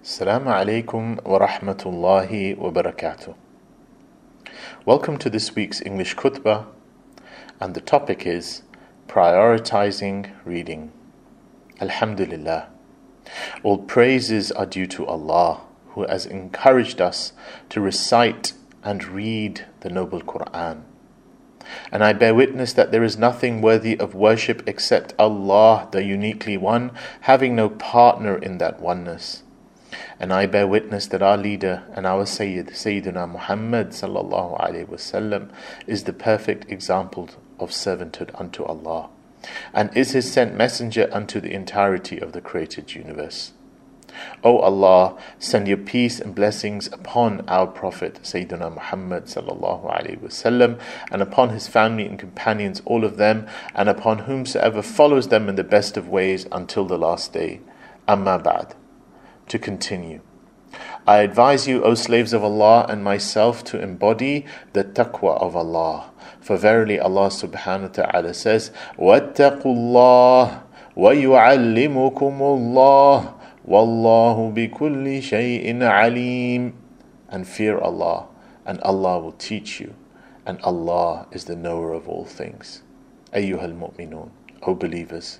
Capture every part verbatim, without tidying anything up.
Assalamu alaikum wa rahmatullahi wa barakatuh. Welcome to this week's English khutbah, and the topic is prioritizing reading. Alhamdulillah. All praises are due to Allah, who has encouraged us to recite and read the noble Quran. And I bear witness that there is nothing worthy of worship except Allah, the uniquely one, having no partner in that oneness. And I bear witness that our leader and our Sayyid, Sayyidina Muhammad sallallahu alaihi wasallam, is the perfect example of servanthood unto Allah, and is His sent messenger unto the entirety of the created universe. O Allah, send your peace and blessings upon our Prophet Sayyidina Muhammad sallallahu alaihi wasallam, and upon his family and companions, all of them, and upon whomsoever follows them in the best of ways until the last day. Amma ba'd. To continue, I advise you, O slaves of Allah, and myself, to embody the taqwa of Allah. For verily Allah subhanahu wa ta'ala says, وَاتَّقُوا اللَّهَ وَيُعَلِّمُكُمُ اللَّهُ وَاللَّهُ بِكُلِّ شَيْءٍ عَلِيمٌ. And fear Allah, and Allah will teach you, and Allah is the knower of all things. Ayyuhal mu'minun, O believers.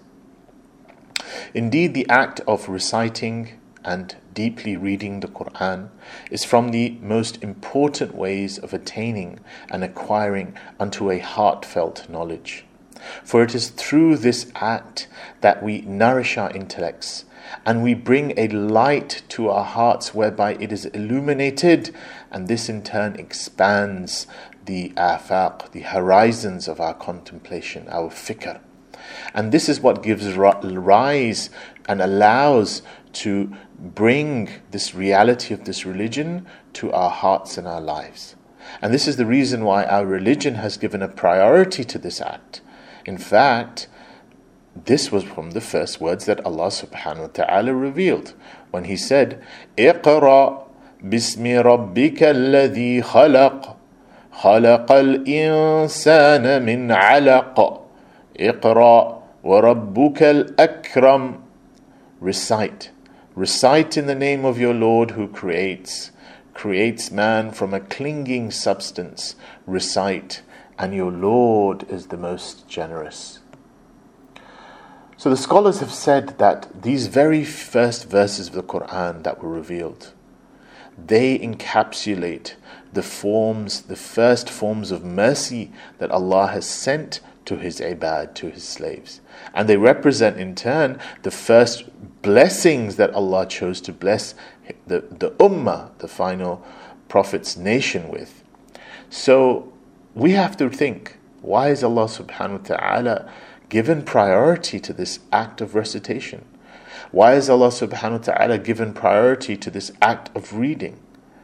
Indeed, the act of reciting and deeply reading the Quran is from the most important ways of attaining and acquiring unto a heartfelt knowledge. For it is through this act that we nourish our intellects, and we bring a light to our hearts whereby it is illuminated, and this in turn expands the afaq, the horizons of our contemplation, our fikr. And this is what gives rise and allows to bring this reality of this religion to our hearts and our lives. And this is the reason why our religion has given a priority to this act. In fact, this was from the first words that Allah subhanahu wa ta'ala revealed when He said, اقرأ باسم ربك الذي خلق خلق الإنسان من علق اقرأ وربك الأكرم. Recite. Recite in the name of your Lord who creates, creates man from a clinging substance. Recite, and your Lord is the most generous. So the scholars have said that these very first verses of the Quran that were revealed, they encapsulate the forms, the first forms of mercy that Allah has sent to His ibad, to His slaves. And they represent in turn the first blessings that Allah chose to bless the, the ummah, the final prophet's nation with. So we have to think, why is Allah subhanahu wa ta'ala given priority to this act of recitation? Why is Allah subhanahu wa ta'ala given priority to this act of reading?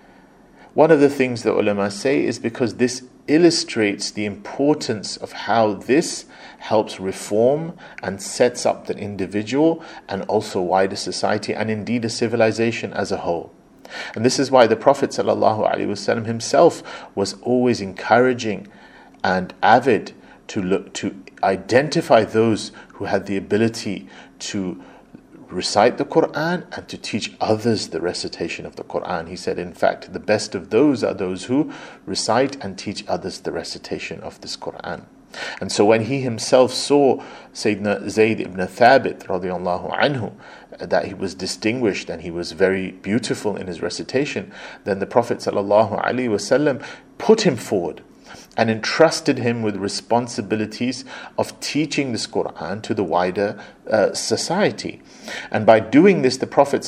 One of the things that ulama say is because this illustrates the importance of how this helps reform and sets up the individual and also wider society, and indeed a civilization as a whole. And this is why the Prophet ﷺ himself was always encouraging and avid to look to identify those who had the ability to recite the Quran and to teach others the recitation of the Quran. He said, in fact, the best of those are those who recite and teach others the recitation of this Quran. And so when he himself saw Sayyidina Zayd ibn Thabit radiallahu anhu, that he was distinguished and he was very beautiful in his recitation, then the Prophet sallallahu alaihi wasallam put him forward and entrusted him with responsibilities of teaching this Quran to the wider uh, society. And by doing this, the Prophet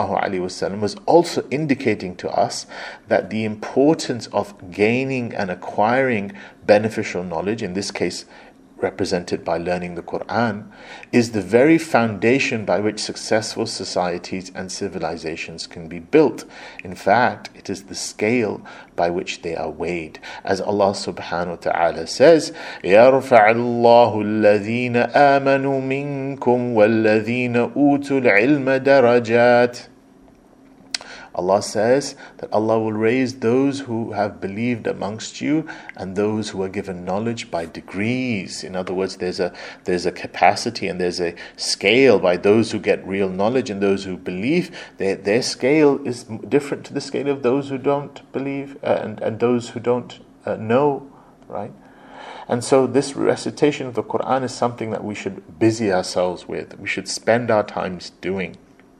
ﷺ was also indicating to us that the importance of gaining and acquiring beneficial knowledge, in this case represented by learning the Quran, is the very foundation by which successful societies and civilizations can be built. In fact, it is the scale by which they are weighed. As Allah subhanahu wa ta'ala says, يَرْفَعِ اللَّهُ الَّذِينَ آمَنُوا مِنْكُمْ وَالَّذِينَ أُوتُوا الْعِلْمَ دَرَجَاتٍ. Allah says that Allah will raise those who have believed amongst you and those who are given knowledge by degrees. In other words, there's a there's a capacity and there's a scale by those who get real knowledge and those who believe. Their, their scale is different to the scale of those who don't believe uh, and, and those who don't uh, know, right? And so this recitation of the Quran is something that we should busy ourselves with. We should spend our times doing.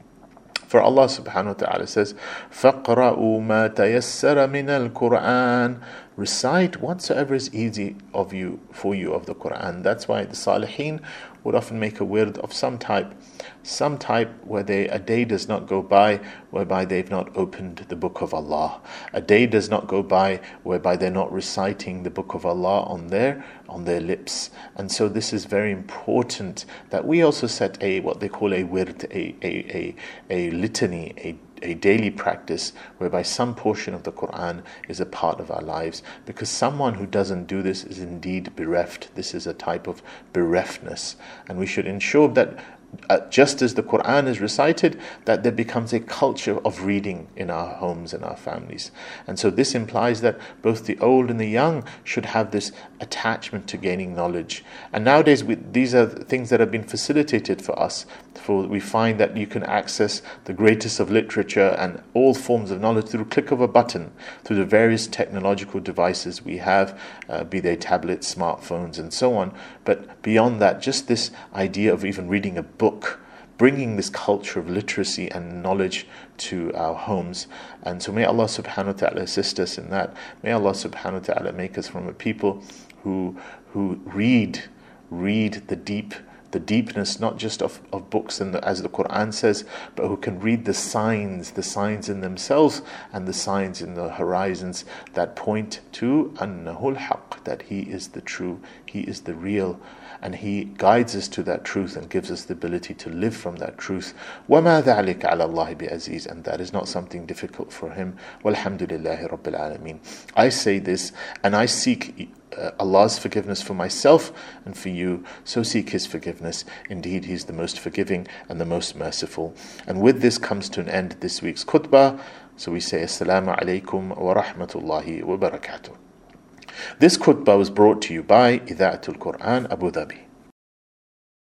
For Allah subhanahu wa ta'ala says, فَقْرَأُوا مَا تَيَسَّرَ مِنَ الْقُرْآنِ Recite whatsoever is easy of you for you of the Quran. That's why the Salihin would often make a wird of some type, some type where they a day does not go by whereby they've not opened the book of Allah. A day does not go by whereby they're not reciting the book of Allah on their on their lips. And so this is very important that we also set a what they call a wird, a a a, a litany, a a daily practice whereby some portion of the Quran is a part of our lives, because someone who doesn't do this is indeed bereft. This is a type of bereftness, and we should ensure that Uh, just as the Quran is recited, that there becomes a culture of reading in our homes and our families. And so this implies that both the old and the young should have this attachment to gaining knowledge. And nowadays we, these are things that have been facilitated for us. For we find that you can access the greatest of literature and all forms of knowledge through a click of a button, through the various technological devices we have, uh, be they tablets, smartphones, and so on. But beyond that, just this idea of even reading a book, bringing this culture of literacy and knowledge to our homes. And so may Allah subhanahu wa ta'ala assist us in that. May Allah subhanahu wa ta'ala make us from a people who who read, read the deep the deepness not just of, of books and the, as the Quran says, but who can read the signs, the signs in themselves and the signs in the horizons that point to annahul haqq, that He is the true, He is the real, and He guides us to that truth and gives us the ability to live from that truth. وَمَا ذَلِكَ عَلَى اللَّهِ بِعَزِيزٍ, and that is not something difficult for Him. وَالْحَمْدُ لِلَّهِ رَبِّ الْعَالَمِينَ. I say this and I seek uh, Allah's forgiveness for myself and for you, so seek His forgiveness. Indeed, He's the most forgiving and the most merciful. And with this comes to an end this week's khutbah. So we say Assalamu alaikum wa rahmatullahi wa barakatuh. This khutbah was brought to you by Idha'atul Quran Abu Dhabi.